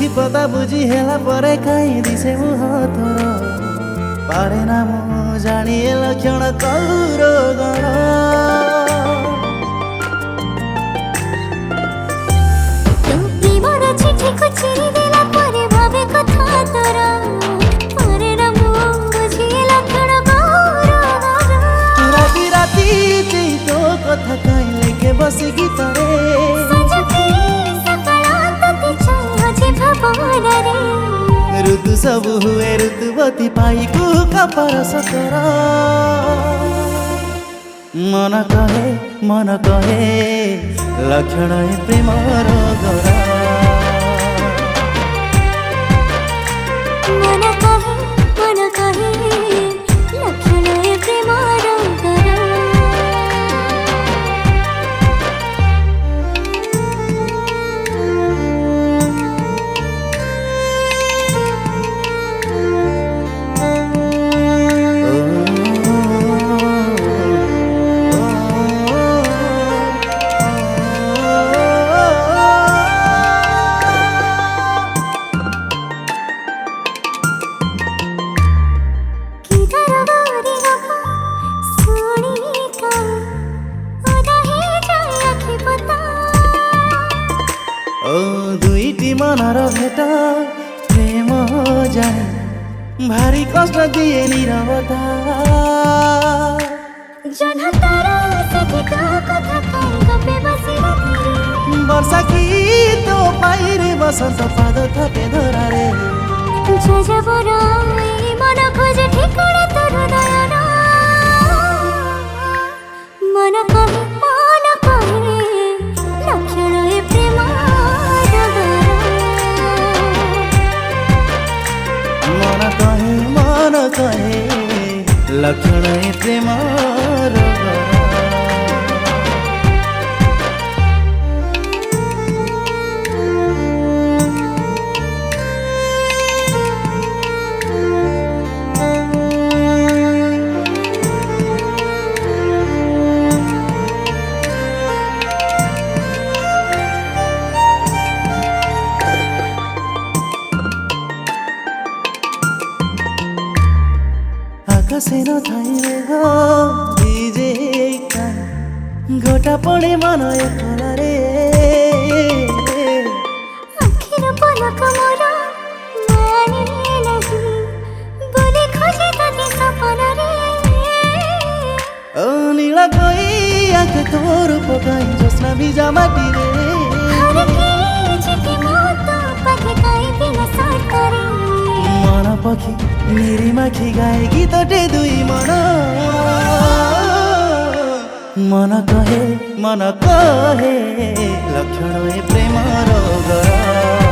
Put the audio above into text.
आखि पता बुझी हेला परे कहीं दिसे मुह तोर पारे ना मु जानिए लक्षण कौर गण कथा कहीं लेके बस गीतरे ऋतु सब हुए ऋतुवती पाई कु कपर सतर मन कहे लक्षण प्रेमर गरा दुईटी मनर भेट प्रेम जाने भारी कष्ट दिए नीरवता वर्षा की तो पाइरे बसंत पाद थपे धरारे मन खोजे ठिकड़ा तोर दयाना मन कहे लक्षण प्रेम मन कहे लक्षण प्रेम आकाशे नथाइले हो बिजे गोटा पड़े मन एकला रे आखिर पलक मोर माने नहीं बोले खोजे तते सपना रे ओ नीला कोई आंख तोर पकाई जसना भिजा माटी रे हर के चिके मत पके काई दिन साथ करे मन पखी मेरी माखी गाए गीत दुई मन कहे लक्षण प्रेमर गरा।